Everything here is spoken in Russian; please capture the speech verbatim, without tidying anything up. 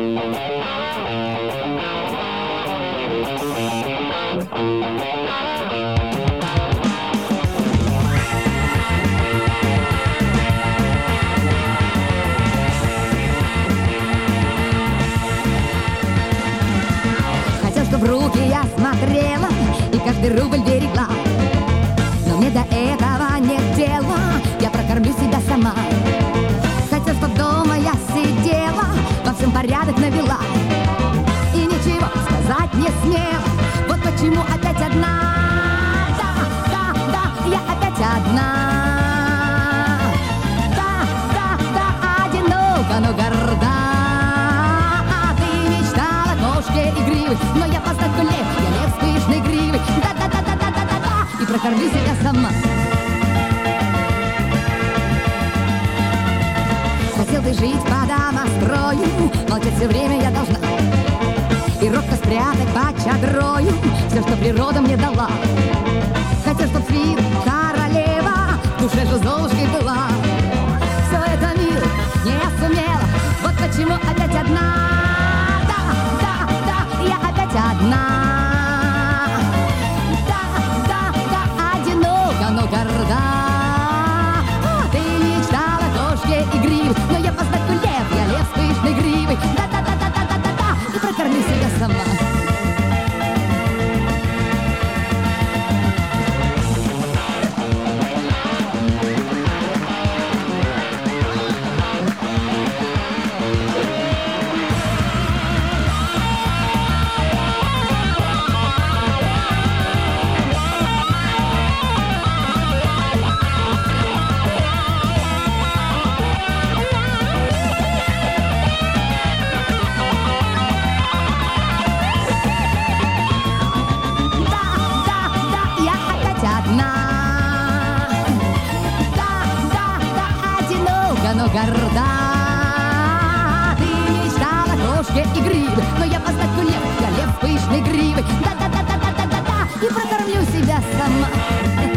Хотел, чтоб в руки я смотрела и каждый рубль берегла, но мне до этого нет дела, я прокормлю себя сама. Хотел, чтоб дома я сидела, во всем порядок навела, и ничего сказать не смела. Вот почему опять одна. Да, да, да, я опять одна. Да, да, да, одинока, но горда. Ты мечтала кошке игривой, но я постольку лев, я лев с пышной гривой. Да, да, да, да, да, да, да, да, и прокормлю себя сама. Хотел бы жить по домострою, молчать все время я должна, и робко спрятать под чадрою все, что природа мне дала. Хотел, чтоб с виду королева в душе же Золушкой была. Все это мир не сумела, вот почему опять одна. Да, да, да, я опять одна. Да, да, да, одинока, но горда. Ты мечтала кошке игривой, но я постольку лев, я лев с пышной гривой. Да, да, да, да, да, да, да, да, и прокорми себя сама. Но горда. Ты мечтала кошке игривой, но я постольку лев, я лев с пышной гривой. Да-да-да-да-да-да-да, и прокормлю себя сама.